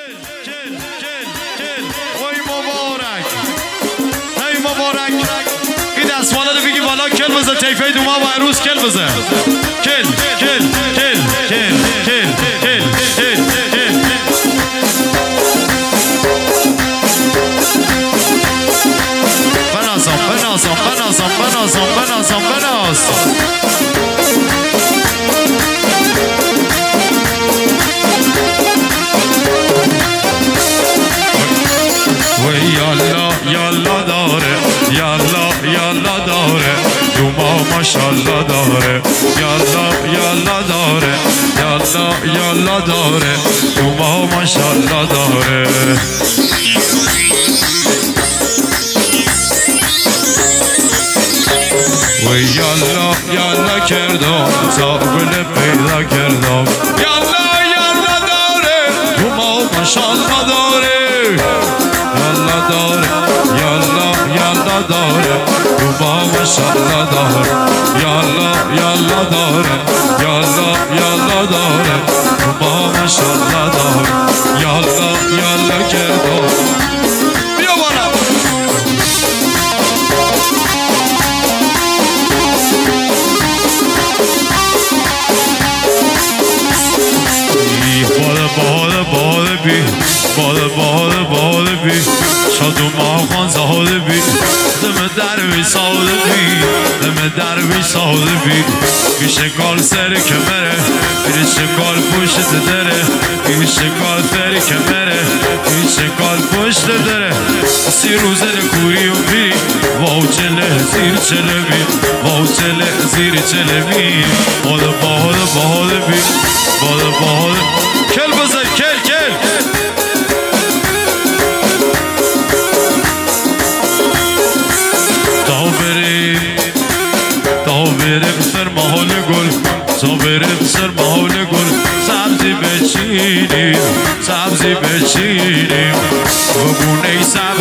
وای مبارک ای مبارک این دستمالا رو بگی بالا کل بزن تیفه دوما و عروس کل بزن کل بناس وی یالا داره یالا داره دوما ماشالله داره یالا داره یالا داره دوما ماشالله داره وی یالا کردم تا گل پیدا کردم یالا داره دوما ماشالله داره یالا داره یالا داره دوما ماشالله داره یالا داره یالا داره دوما ماشالله داره یالا کردم بیا بالا باده بی شاد و ماخان زاده بی دم در بی ساده بی دم در بی ساده بی بیشکال سر کمره بیشکال پشت دره بیشکال سر کمره بیشکال پشت دره 30 روزه کوری و بی واو چله زیر چله بی واو چله زیر چله بی باده بی باده کل بزن کل بریم سر محال گل تا بریم سر محال گل سبزی بچینیم وگونه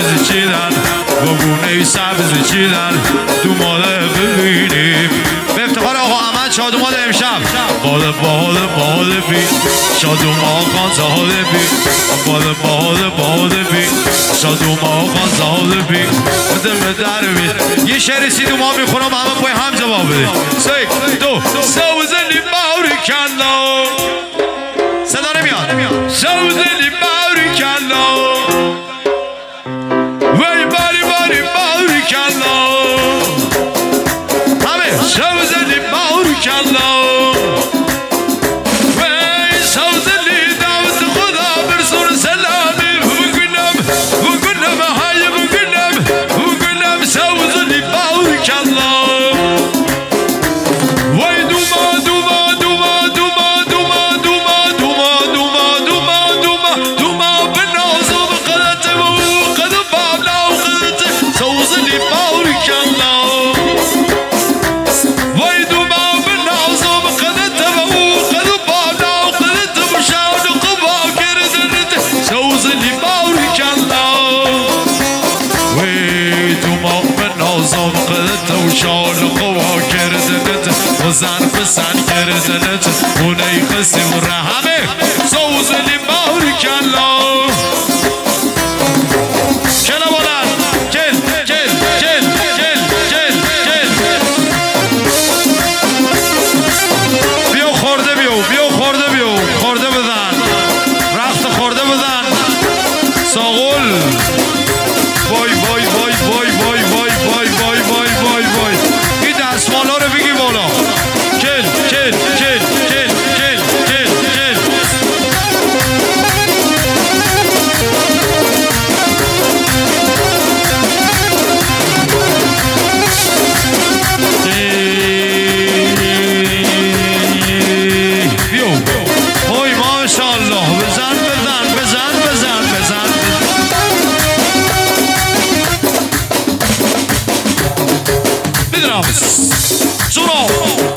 سبزی چیدن دوماده ببینیم به افتخار آقا احمد شادومان امشب باده بی شادومان خان زاده بی باده بی شادومان خان زاده بی دم در بی یه شعر سیدوما میخونم همه پای هم جواب بده 3 2 سوزنی باوری کلا صدا نمیاد سوزنی باوری کلا وی باری باوری کلا همه سوزنی باوری کلا وی سوزنی دعوت خدا برسون سلامی بگنم های بگنم سوزنی باوری کلا شال قوا کردنت و ظرف سن کردنت اونی قسم رحمه سوزنی باوری کلا کلا بلند کل بیا خورده بزن رخت خورده بزن ساغل وای این دستمالا رو بگی بالا کل وای ماشاءالله بزن سورا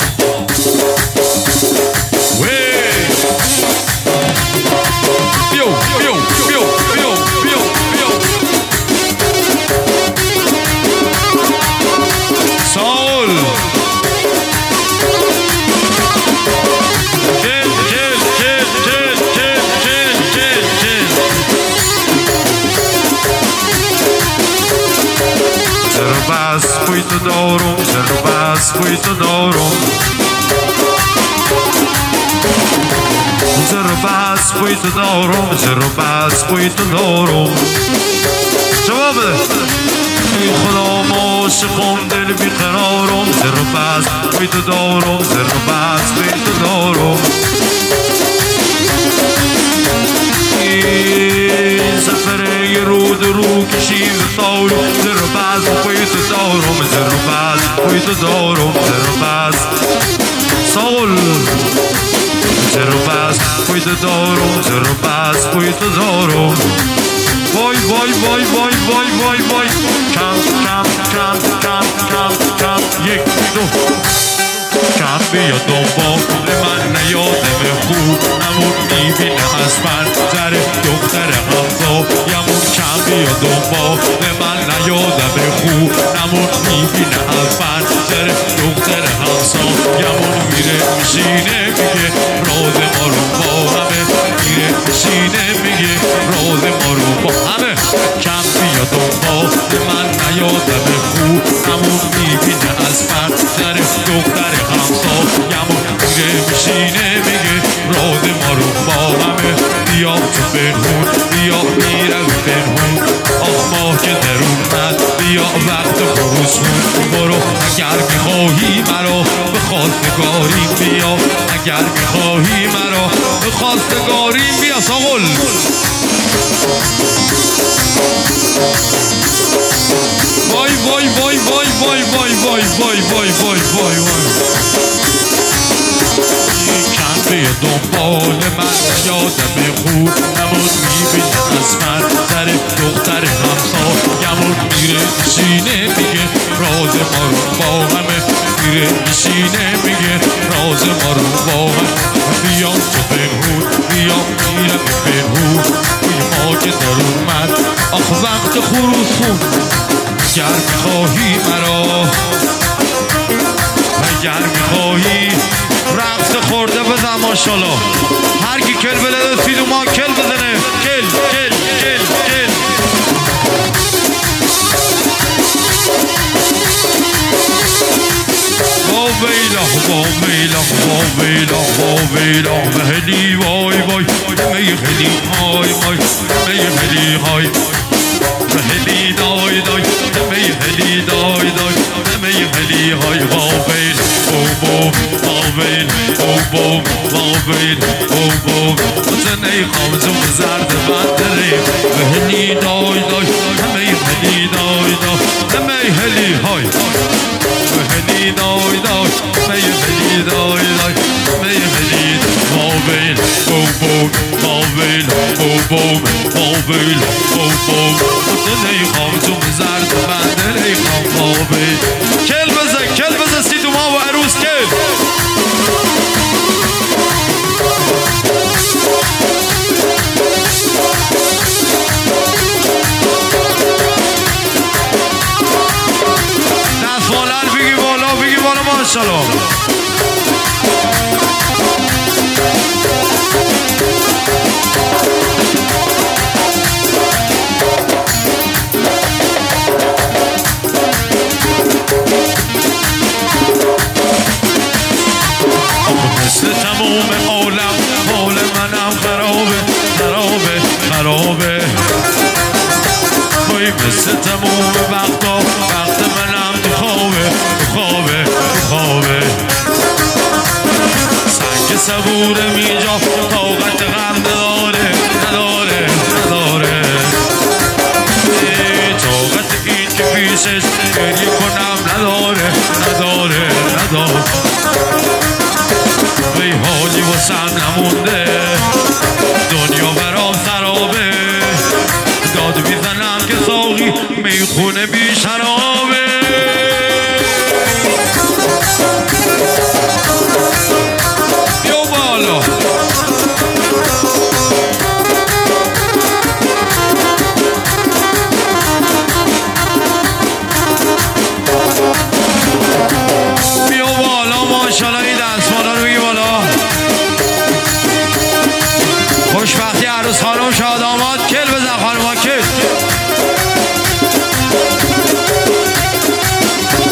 ساول بوی تو دارم زر و بس بوی تو دارم زر و بس بوی تو دارم زر و بس بوی تو دارم جواب بده ای خدا عاشقم دل بیقرارم زر و بس بوی تو دارم زر و بس بوی تو دارم سفر یه رو کشید تارو زر و بس بوی تو دارم زر و بس بوی تو دارم زر و بس سال زر و بس بوی تو دارم زر و بس بوی تو دارم وای وای وای وای وای وای وای کم کم کم کم کم کم یک دو کم بیا دنبال من نیادم خوب نمون میبینه از من در دختر همزا یمون کم بیا دنبال من نیادم خوب نمون میبینه از من در دختر همزا یمون میره میشینه میگه راز ما رو با همه میره میشینه میگه راز ما رو با همه کم بیا دنبال من نیادم خوب نمون میبینه از من در دختر همزا یمون میره میشینه میگه راز ما رو با همه بیا تو بنهون بیا میرم بنهون آخ ماه که درون من بیا وقت خروس کن برو اگر میخواهی مرا به خواستگاریم بیا اگر میخواهی مرا به خواستگاریم بیا ساغل وای وای وای وای وای وای وای وای وای وای وای وای کم به دنبال من یادم خوب نمون میبینه از من در دختر همسا یمون میره میشینه میگه راز ما رو با همه میره میشینه میگه راز ما رو با همه بیا تو بنهون بیا میرم بنهون بوی ما که در اومد آخ وقت خروس خون اگر میخواهی مرا اگر میخواهی رقص خورده بزن ماشالله هر کی کل بلده سیدو ما کل بزنه کل کل کل کل ویلا مهلی وای وای مهلی های وای مهلی های مهلی دای دای مهلی دای دای مهلی های وای بوم باویل بوم باویل بوم زنی خامزم زرد بندری مهلی دای دای مهلی دای دای مهلی های مهلی دای دای مهلی دای دای مهلی باویل بوم باویل بوم باویل بوم زنی خامزم زرد بندری خام باویل کل بزن سیدو ما و عروس کل دستمالن بگی بالا ماشالله مثل تموم عالم حال منم خرابه وای مثل تموم وقت منم تو خوابه سنگ صبورم اینجا طاقت غم نداره طاقت این که پیشش گریه کنم نداره وی حالی واسم نمونده دنیا برام خرابه داد میزنم که ساقی میخونه بی شرابه بیا بالا ماشالله این دستمالا رو بگی بالا خوشبختی عروس خانم شاد آماد کل بزن خانم ها کل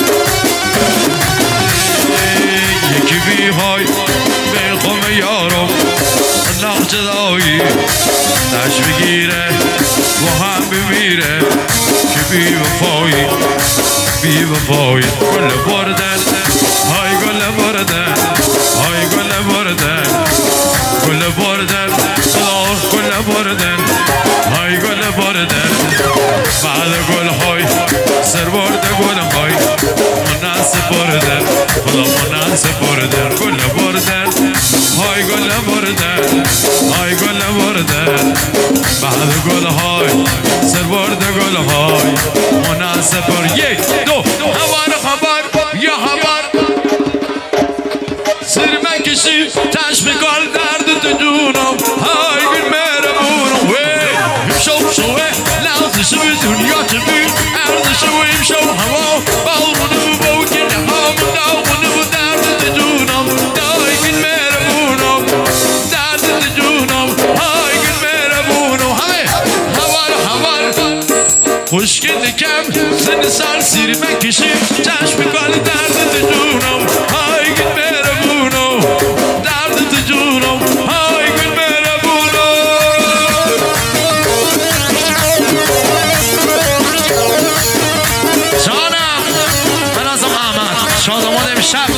نش بگیره با هم بمیره که بی وفایی بی وفایی گل بردن های گل بردن های گل بردن گل بردن گل بردن های گل بردن بعد گل های سر برده گل های مناسب بردن خدا مناسب بردن گل بردن های گل بردن های گل بردن بعد گل های سر برده گل های مناسب بردن یک دو هوار خبر یا هوار سر من کشی تشبیکال درد تو جونم های گل مهربونم شو شوه لحظه شوی دنیا تبی ارز شویم شو هوا بارونو بوکن همون داغونو درد جونم دایگین مهربونم درد جونم هایگین مهربونم همه هوار خوشگل کم سن سال سیر من کشیم چشم کال درد جونم هایگین مهربونم درد جونم هایگین شادمان امشب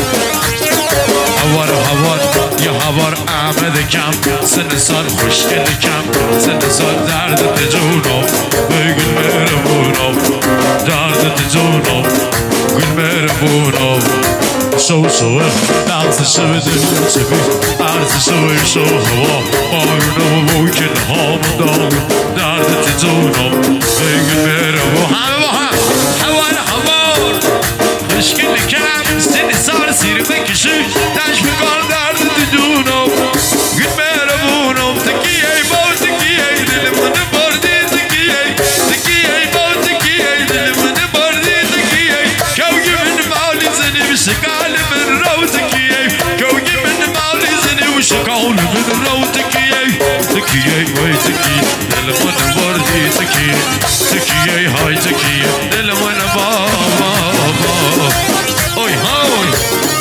هوار یا هوار احمد کم سن سال خوشگل کم سن سال درد تجونم گل مهربونم درد تجونم گل مهربونم شو شوه لحظه شوه دنیا چبی عرض شوه شو هوا بارونم بوکن همون داغ درد تجونم گل مهربونم همه با هم هوار خوشگل کم سن سال سیر بکشی تش بکن درد تو جونم گل مهربونم تکیه با تکیه دل من بردی تکیه با تکیه دل من بردی تکیه کوگی من مالی زنی بشکال من رو تکیه کوگی من مالی زنی بشکال من رو تکیه وای تکیه دل من بردی تکیه های تکیه دل من بابا اوی های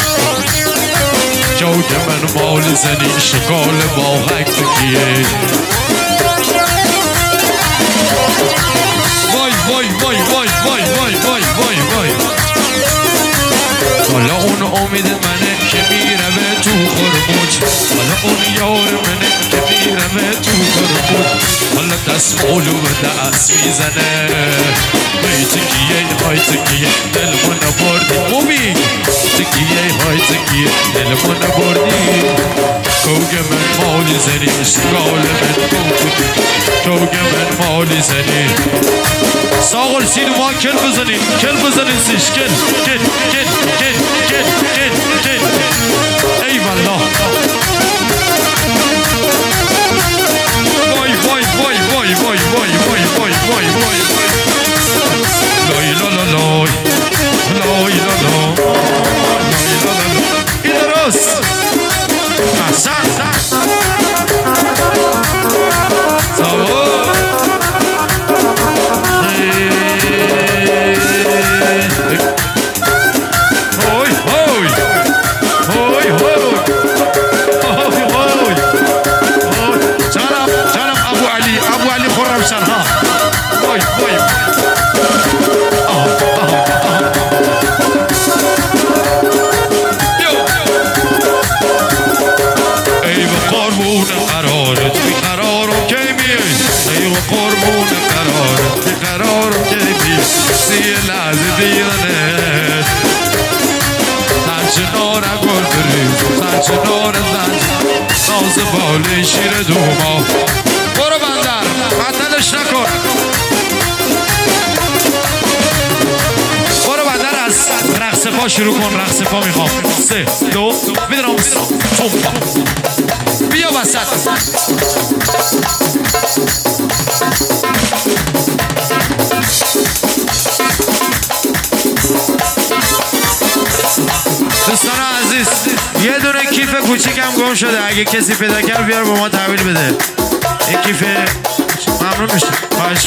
جوج من مال زنی شکال با غک تکیه وای حالا اون امید منه که میره به تو خرموج حالا اون یار منه که میره به تو خرموج حالا دست مولو به دست میزنه های تکیه دل من بردی مومی تکیه های تکیه دل من بردی کوگ من مالی زنی اشتغال من کوگ من مالی زنی ساغل سینو ما کل بزنین سیش کل ای والله وای لای این درست احسن بالی شیر دوما برو بندر معطلش نکن برو بندر از رقص پا شروع کن رقص پا میخوام 3 2 میدرام چومپا بیا وسط دوستان عزیز یه دونه کیف کوچیکم گم شده اگه کسی پیدا کرد بیار با ما تحویل بده این کیف ممنون میشه خواهش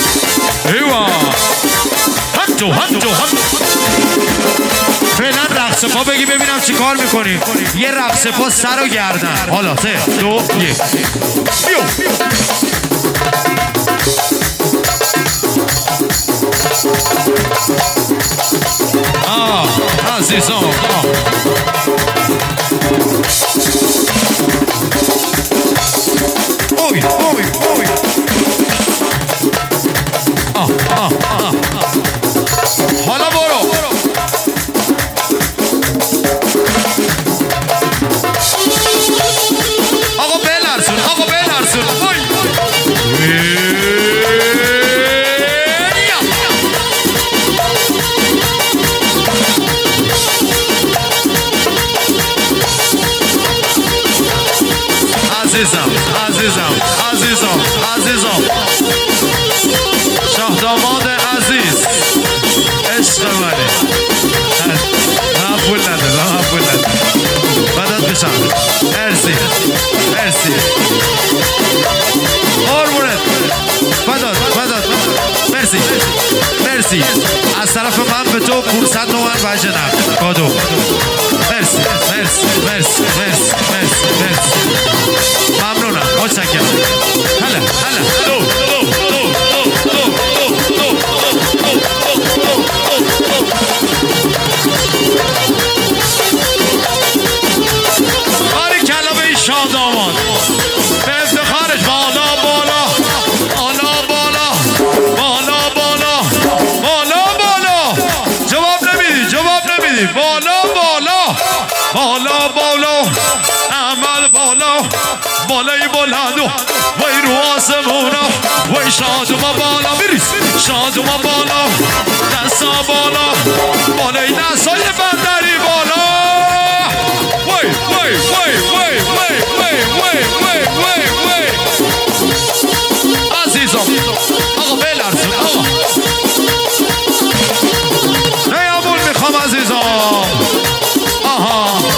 ایوا هنجو فعلا رقص رقص پا بگی ببینم چی کار میکنی. یه رقص پا سر و گردن. حالا 3 2 1 بیو. عزیزان اوی اوی اوی حالا برو آقا بلرزون آقا بلرزون عزیزم عزیزم عزیزم عزیزم شاه داماد عزیز عشق منی من پول نده من پول نده بدت بشم مرسی مرسی قربونت بدت مرسی مرسی از طرف من به تو 500 تومن وجه نقد کادو مرسی مرسی مرسی مرسی مرسی مرسی ممنونم متشکرم هلا هلا باری کلا به شاه داماد به افتخارش بالا بالا بالا بالا بالا بالا بالا بالا جواب نمیدی بالا بالا بالا بالا عمل بالا بالای بلندو وی رو آسمونا وی شادوما بالا بریز شادوما بالا دستا بالا بالای دستای بندری بالا وی وی وی وی وی وی وی وی وی وی عزیزم آقا بلرزون آقا نیامون میخوام عزیزم آها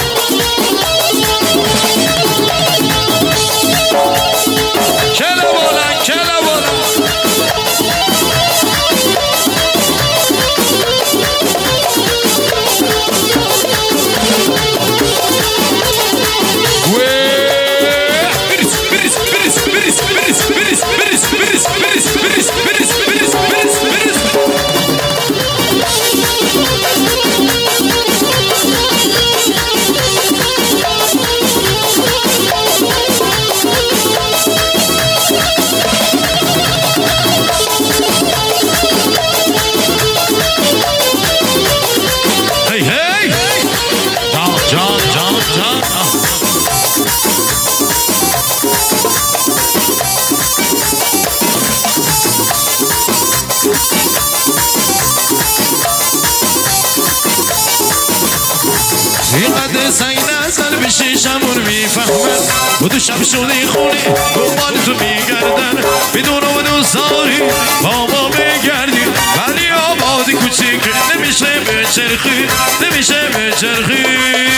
اینقدر سعی نزن به شیشمون میفهمن بدو شب شده خونه دنبالتون میگردن بدون ساری بابا بگردی ولی آبادی کوچیک نمیشه بچرخی نمیشه بچرخی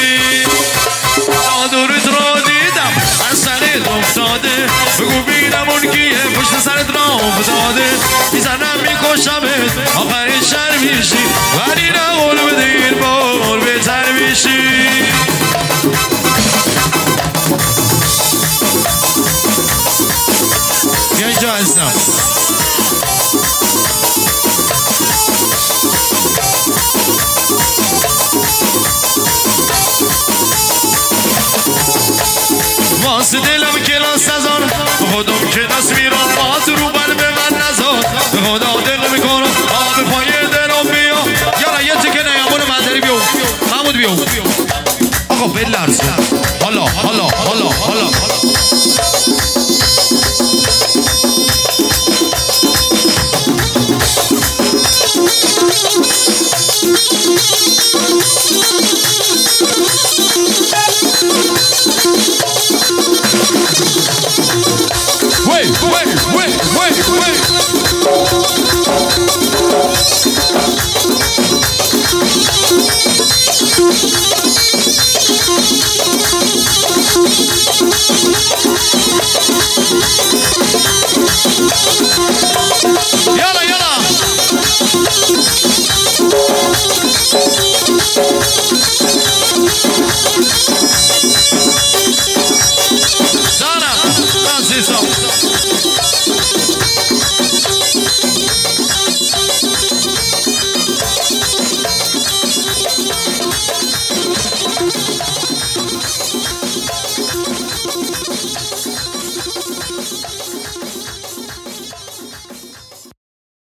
دورت را دیدم از سرت افتاده بگو بینم اون کیه پشت سرت را افتاده میزنم میکشمت آخرین شر میشی ولی نه قول بده این بار بهتر میشی بیا اینجا هستم واسه دلم کلاس نزار خودم کلاس میرم بات رو قلب من نزار به خدا دل میکنم آب پای دلم بیا یارا یه تکه نیامون مدری بیو محمود بیو آقا بلرزون حالا حالا حالا حالا